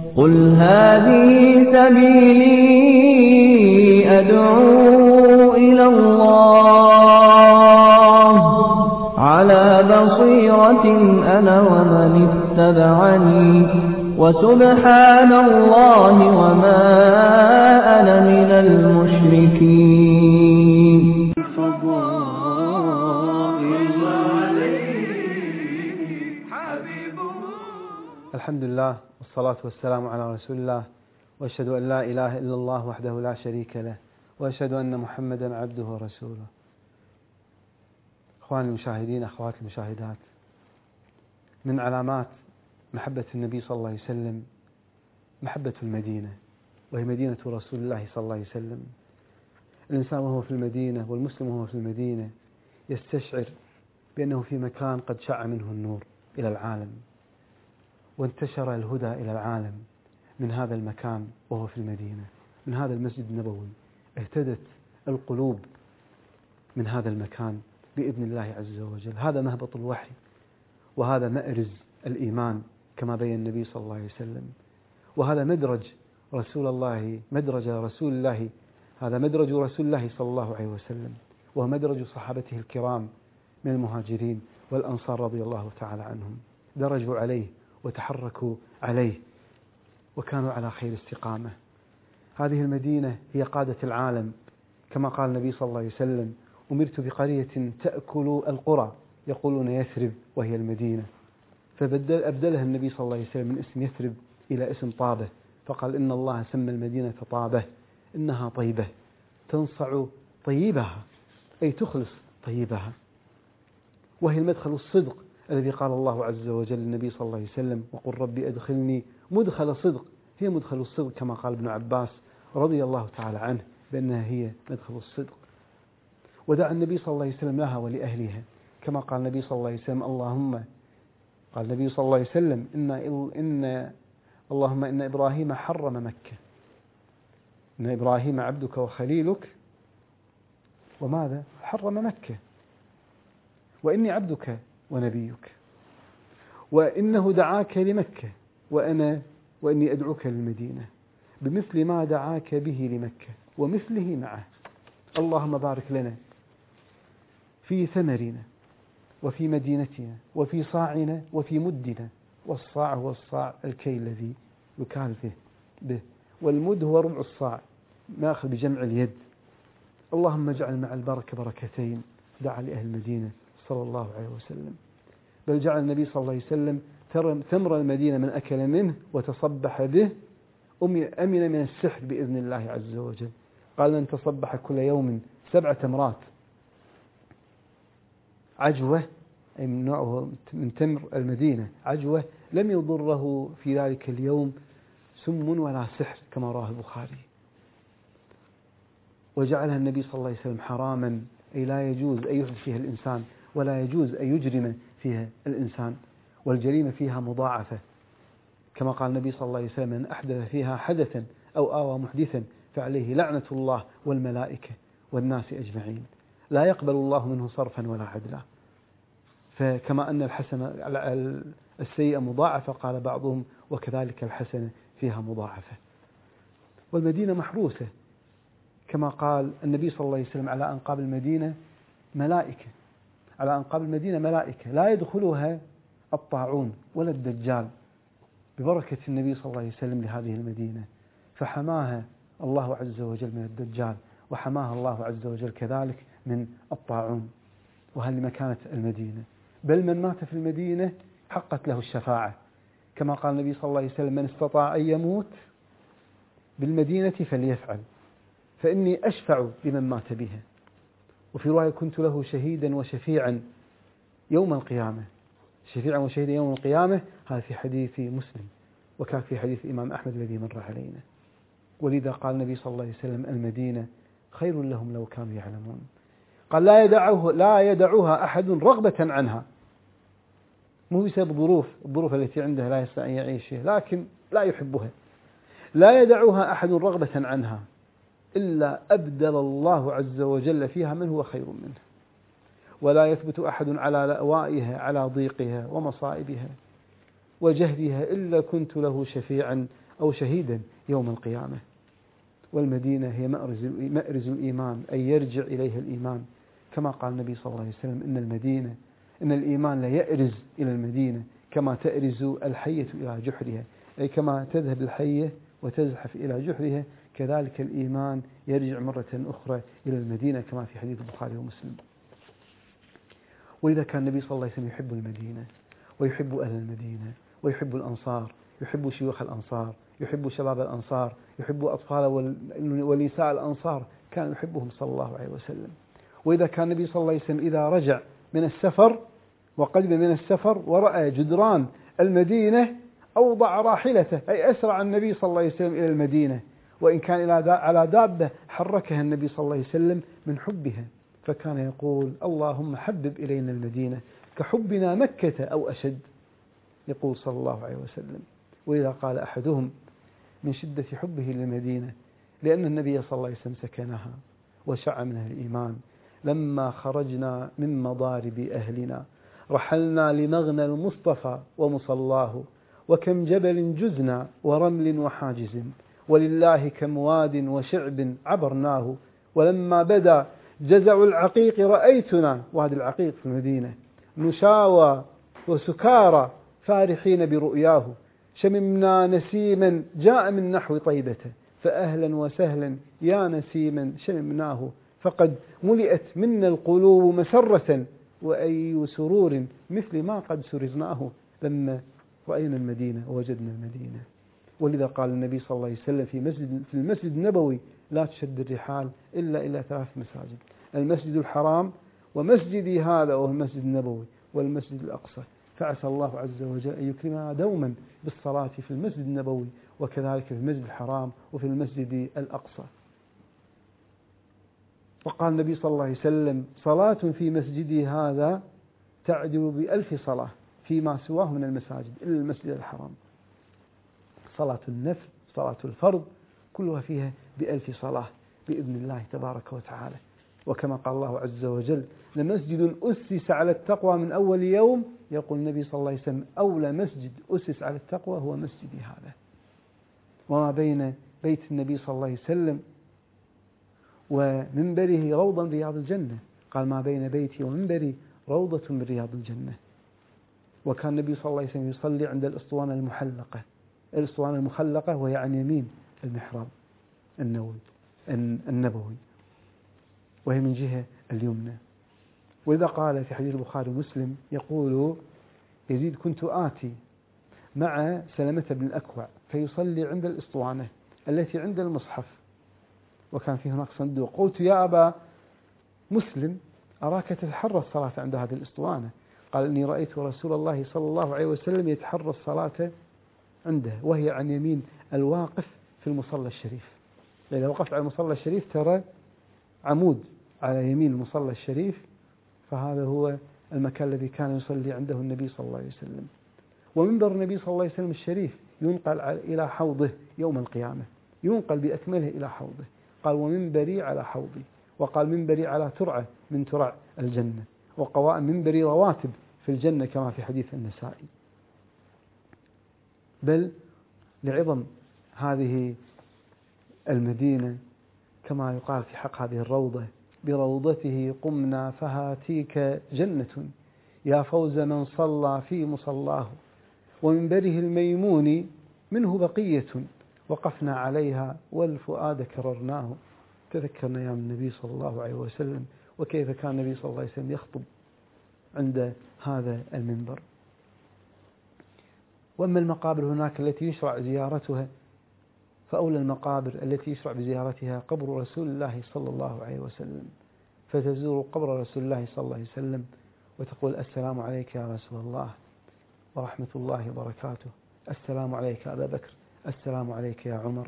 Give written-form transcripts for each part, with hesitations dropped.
قل هذه سبيلي أدعو إلى الله على بصيرة أنا ومن اتبعني وسبحان الله وما أنا من المشركين. الحمد لله والصلاة والسلام على رسول الله، وأشهد أن لا إله إلا الله وحده لا شريك له، وأشهد أن محمدا عبده ورسوله. أخواني المشاهدين، أخواتي المشاهدات، من علامات محبة النبي صلى الله عليه وسلم محبة المدينة، وهي مدينة رسول الله صلى الله عليه وسلم. الإنسان وهو في المدينة، والمسلم وهو في المدينة، يستشعر بأنه في مكان قد شع منه النور إلى العالم، وانتشر الهدى إلى العالم من هذا المكان وهو في المدينة، من هذا المسجد النبوي. اهتدت القلوب من هذا المكان بإذن الله عز وجل. هذا مهبط الوحي، وهذا مأرز الإيمان كما بين النبي صلى الله عليه وسلم، وهذا مدرج رسول الله، هذا مدرج رسول الله صلى الله عليه وسلم، ومدرج صحابته الكرام من المهاجرين والأنصار رضي الله تعالى عنهم. درجوا عليه وتحركوا عليه وكانوا على خير استقامة. هذه المدينة هي قادة العالم، كما قال النبي صلى الله عليه وسلم: أمرت بقرية تأكل القرى، يقولون يثرب وهي المدينة. فأبدلها النبي صلى الله عليه وسلم من اسم يثرب إلى اسم طابة، فقال: إن الله سمى المدينة طابة، إنها طيبة تنصع طيبها، أي تخلص طيبها، وهي المدخل الصدق الذي قال الله عز وجل للنبي صلى الله عليه وسلم: وقل ربي أدخلني مدخل صدق. هي مدخل الصدق كما قال ابن عباس رضي الله تعالى عنه بأنها هي مدخل الصدق. ودعا النبي صلى الله عليه وسلم لها ولأهلها، كما قال النبي صلى الله عليه وسلم: قال النبي صلى الله عليه وسلم: اللهم إن إبراهيم حرم مكة، إن إبراهيم عبدك وخليلك، وماذا؟ حرم مكة، وإني عبدك ونبيك، وإنه دعاك لمكة، وإني أدعوك للمدينة بمثل ما دعاك به لمكة ومثله معه. اللهم بارك لنا في ثمرنا وفي مدينتنا وفي صاعنا وفي مدنا. والصاع هو الصاع الكي الذي يكال به، والمد هو ربع الصاع ماخذ بجمع اليد. اللهم اجعل مع البركة بركتين. دعا لأهل المدينة صلى الله عليه وسلم، بل جعل النبي صلى الله عليه وسلم ثمر المدينة من أكل منه وتصبح به أمن من السحر بإذن الله عز وجل. قال: من تصبح كل يوم 7 تمرات عجوة، أي من نوعه من تمر المدينة عجوة، لم يضره في ذلك اليوم سم ولا سحر، كما رواه البخاري. وجعلها النبي صلى الله عليه وسلم حراما، أي لا يجوز أن يحدث فيها الإنسان، ولا يجوز أن يجرم فيها الإنسان، والجريمة فيها مضاعفة، كما قال النبي صلى الله عليه وسلم: من أحدث فيها حدثا أو آوى محدثا فعليه لعنة الله والملائكة والناس أجمعين، لا يقبل الله منه صرفا ولا عدلا. فكما أن الحسنة السيئة مضاعفة، قال بعضهم: وكذلك الحسنة فيها مضاعفة. والمدينة محروسة، كما قال النبي صلى الله عليه وسلم: على أنقاب المدينة ملائكة، على أنقاب المدينة ملائكة لا يدخلها الطاعون ولا الدجال، ببركة النبي صلى الله عليه وسلم لهذه المدينة. فحماها الله عز وجل من الدجال، وحماها الله عز وجل كذلك من الطاعون، وهل لمكانة المدينة. بل من مات في المدينة حقت له الشفاعة، كما قال النبي صلى الله عليه وسلم: من استطاع أن يموت بالمدينة فليفعل، فإني أشفع لمن مات بها. وفي رواية: كنت له شهيدا وشفيعا يوم القيامة، شفيعا وشهيدا يوم القيامة. هذا في حديث مسلم، وكان في حديث الإمام أحمد الذي مر علينا. ولذا قال النبي صلى الله عليه وسلم: المدينة خير لهم لو كانوا يعلمون. قال: لا يدعوها أحد رغبة عنها، مو بسبب الظروف التي عنده لا يستطيع أن يعيش فيها، لكن لا يحبها. لا يدعوها أحد رغبة عنها إلا أبدل الله عز وجل فيها من هو خير منه، ولا يثبت أحد على لأوائها على ضيقها ومصائبها. وجهدها إلا كنت له شفيعا أو شهيدا يوم القيامة. والمدينة هي مأرز الإيمان، أي يرجع إليها الإيمان، كما قال النبي صلى الله عليه وسلم إن الإيمان لا يأرز إلى المدينة كما تأرز الحية إلى جحرها، أي كما تذهب الحية وتزحف إلى جحرها كذلك الإيمان يرجع مرة أخرى إلى المدينة كما في حديث البخاري ومسلم. وإذا كان النبي صلى الله عليه وسلم يحب المدينة ويحب أهل المدينة ويحب الأنصار، يحب شيوخ الأنصار، يحب شباب الأنصار، يحب أطفال ونساء الأنصار، كان يحبهم صلى الله عليه وسلم. وإذا كان النبي صلى الله عليه وسلم إذا رجع من السفر وقدم من السفر ورأى جدران المدينة أوضع راحلته، أي أسرع النبي صلى الله عليه وسلم إلى المدينة، وإن كان على دابة حركها النبي صلى الله عليه وسلم من حبها، فكان يقول اللهم حبب إلينا المدينة كحبنا مكة أو أشد، يقول صلى الله عليه وسلم. وإذا قال أحدهم من شدة حبه للمدينة لأن النبي صلى الله عليه وسلم سكنها وشع منها الإيمان، لما خرجنا من مضارب أهلنا رحلنا لمغنى المصطفى ومصلاه، وكم جبل جزنا ورمل وحاجز، ولله كم واد وشعب عبرناه، ولما بدا جزع العقيق رأيتنا، وادي العقيق في المدينة، نشاوى وسكارى فارحين برؤياه، شممنا نسيما جاء من نحو طيبة، فأهلا وسهلا يا نسيما شممناه، فقد ملئت منا القلوب مسرة وأي سرور مثل ما قد سررناه لما رأينا المدينة ووجدنا المدينة. ولذا قال النبي صلى الله عليه وسلم في المسجد النبوي لا تشد الرحال إلا إلى 3 مساجد: المسجد الحرام، ومسجدي هذا وهو المسجد النبوي، والمسجد الأقصى. فعسى الله عز وجل أن يكرمنا دوما بالصلاة في المسجد النبوي، وكذلك في المسجد الحرام وفي المسجد الأقصى. وقال النبي صلى الله عليه وسلم: صلاة في مسجدي هذا تعدل ب1000 صلاة فيما سواه من المساجد إلا المسجد الحرام. صلاة النفل، صلاة الفرض، كلها فيها ب1000 صلاة بإذن الله تبارك وتعالى. وكما قال الله عز وجل: لمسجد أسس على التقوى من أول يوم، يقول النبي صلى الله عليه وسلم: أولى مسجد أسس على التقوى هو مسجدي هذا. وما بين بيت النبي صلى الله عليه وسلم ومنبره روضا من رياض الجنة، قال: ما بين بيتي ومنبري روضة من رياض الجنة. وكان النبي صلى الله عليه وسلم يصلي عند الأسطوانة المحلقة، الأسطوانة المخلقة وهي عن يمين المحراب النبوي، وهي من جهة اليمنى. وإذا قال في حديث البخاري ومسلم يقول يزيد: كنت آتي مع سلمة بن الأكوع فيصلي عند الأسطوانة التي عند المصحف، وكان فيه هناك صندوق. قلت: يا أبا مسلم، أراك تتحرى الصلاة عند هذه الأسطوانة. قال: إني رأيت رسول الله صلى الله عليه وسلم يتحرى الصلاة عنده، وهي عن يمين الواقف في المصلى الشريف. إذا وقفت على المصلى الشريف ترى عمود على يمين المصلى الشريف، فهذا هو المكان الذي كان يصلي عنده النبي صلى الله عليه وسلم. ومنبر النبي صلى الله عليه وسلم الشريف ينقل إلى حوضه يوم القيامة، ينقل بأكمله إلى حوضه. قال: ومنبري على حوضي. وقال: منبري على ترعة من ترع الجنة، وقوائم منبري رواتب في الجنة كما في حديث النسائي. بل لعظم هذه المدينة كما يقال في حق هذه الروضة: بروضته قمنا فهاتيك جنة، يا فوز من صلى في مصلاه، ومنبره الميمون منه بقية، وقفنا عليها والفؤاد كررناه. تذكرنا يا النبي صلى الله عليه وسلم وكيف كان النبي صلى الله عليه وسلم يخطب عند هذا المنبر. وأما المقابر هناك التي يشرع زيارتها، فأولى المقابر التي يشرع بزيارتها قبر رسول الله صلى الله عليه وسلم، فتزور قبر رسول الله صلى الله عليه وسلم وتقول: السلام عليك يا رسول الله ورحمة الله وبركاته، السلام عليك يا أبا بكر، السلام عليك يا عمر،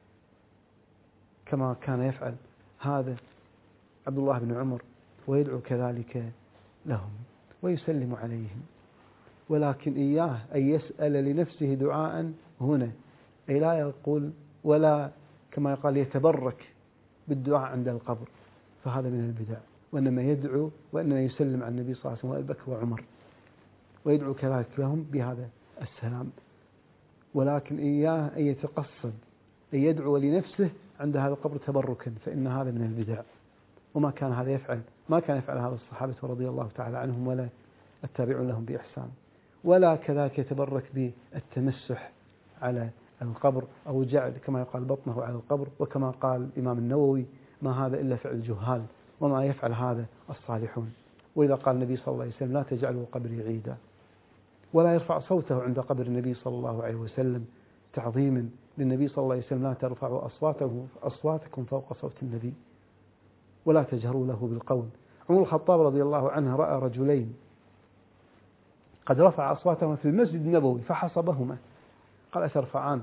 كما كان يفعل هذا عبد الله بن عمر، ويدعو كذلك لهم ويسلم عليهم. ولكن إياه أن يسأل لنفسه دعاء هنا، أي لا يقول ولا كما يقال يتبرك بالدعاء عند القبر، فهذا من البدع. وإنما يدعو وإنما يسلم على النبي صلى الله عليه وسلم وأبي بكر وعمر، ويدعو كذلك لهم بهذا السلام، ولكن إياه أن يتقصد أن يدعو لنفسه عند هذا القبر تبركا، فإن هذا من البدع، وما كان هذا يفعل، ما كان يفعل هذا الصحابة رضي الله تعالى عنهم ولا التابعون لهم بإحسان، ولا كذلك يتبرك بالتمسح على القبر أو جعل كما يقال بطنه على القبر، وكما قال الإمام النووي ما هذا إلا فعل الجهال وما يفعل هذا الصالحون. وإذا قال النبي صلى الله عليه وسلم لا تجعلوا قبري عيدا، ولا يرفع صوته عند قبر النبي صلى الله عليه وسلم تعظيما للنبي صلى الله عليه وسلم، لا ترفعوا أصواتكم فوق صوت النبي ولا تجهروا له بالقول. عمر الخطاب رضي الله عنه رأى رجلين قد رفع أصواتهما في المسجد النبوي فحصبهما، قال أترفعان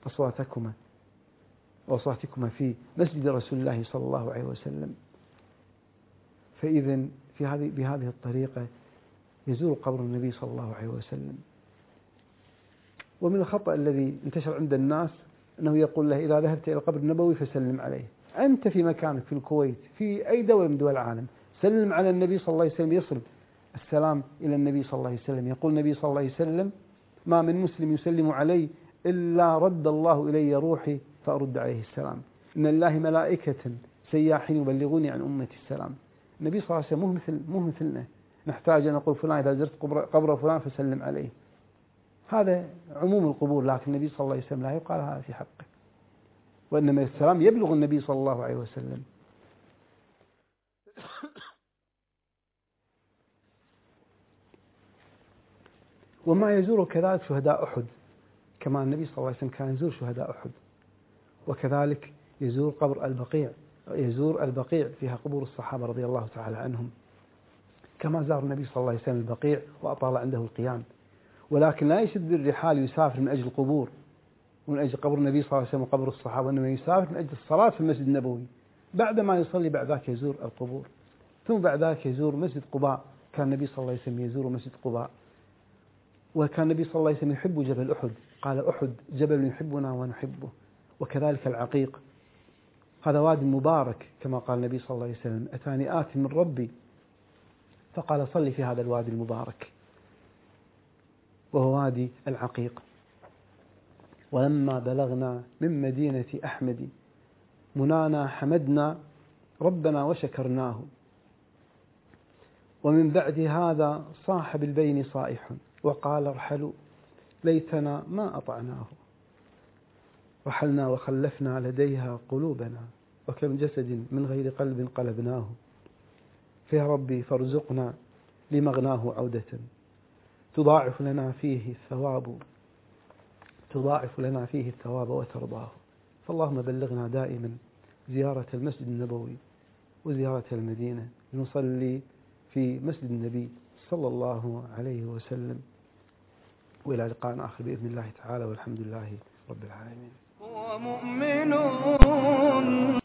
أصواتكما في مسجد رسول الله صلى الله عليه وسلم؟ فإذن بهذه الطريقة يزور قبر النبي صلى الله عليه وسلم. ومن الخطأ الذي انتشر عند الناس أنه يقول له إذا ذهبت إلى القبر النبوي فسلم عليه. أنت في مكانك في الكويت في أي دولة من دول العالم سلم على النبي صلى الله عليه وسلم، يصل السلام إلى النبي صلى الله عليه وسلم. يقول النبي صلى الله عليه وسلم ما من مسلم يسلم علي إلا رد الله إلي روحي فأرد عليه السلام، إن الله ملائكة سياحين يبلغوني عن أمتي السلام. النبي صلى الله عليه وسلم مو مثلنا نحتاج أن نقول فلان إذا زرت قبر فلان فسلم عليه، هذا عموم القبور، لكن النبي صلى الله عليه وسلم لا يقال هذا في حقه، وإنما السلام يبلغ النبي صلى الله عليه وسلم. وما يزور كذلك شهداء أحد، كما النبي صلى الله عليه وسلم كان يزور شهداء أحد، وكذلك يزور قبر البقيع، يزور البقيع فيها قبور الصحابة رضي الله تعالى عنهم، كما زار النبي صلى الله عليه وسلم البقيع وأطال عنده القيام، ولكن لا يشد الرحال يسافر من أجل القبور ومن أجل قبر النبي صلى الله عليه وسلم وقبر الصحابة، وإنما يسافر من أجل الصلاة في المسجد النبوي. بعد ما يصلي بعد ذاك يزور القبور، ثم بعد ذاك يزور مسجد قباء، كان النبي صلى الله عليه وسلم يزور مسجد قباء. وكان النبي صلى الله عليه وسلم يحب جبل أحد، قال أحد جبل يحبنا ونحبه. وكذلك العقيق، هذا وادي مبارك كما قال النبي صلى الله عليه وسلم أتاني آت من ربي فقال صلي في هذا الوادي المبارك، وهو وادي العقيق. ولما بلغنا من مدينة أحمد منانا حمدنا ربنا وشكرناه، ومن بعد هذا صاح بالبين صائح وقال ارحلوا ليتنا ما أطعناه، رحلنا وخلفنا لديها قلوبنا وكم جسد من غير قلب قلبناه، فيا ربي فارزقنا لمغناه عودة تضاعف لنا فيه الثواب وترضاه. فاللهم بلغنا دائما زيارة المسجد النبوي وزيارة المدينة لنصلي في مسجد النبي صلى الله عليه وسلم. وإلى لقاء آخر بإذن الله تعالى، والحمد لله رب العالمين.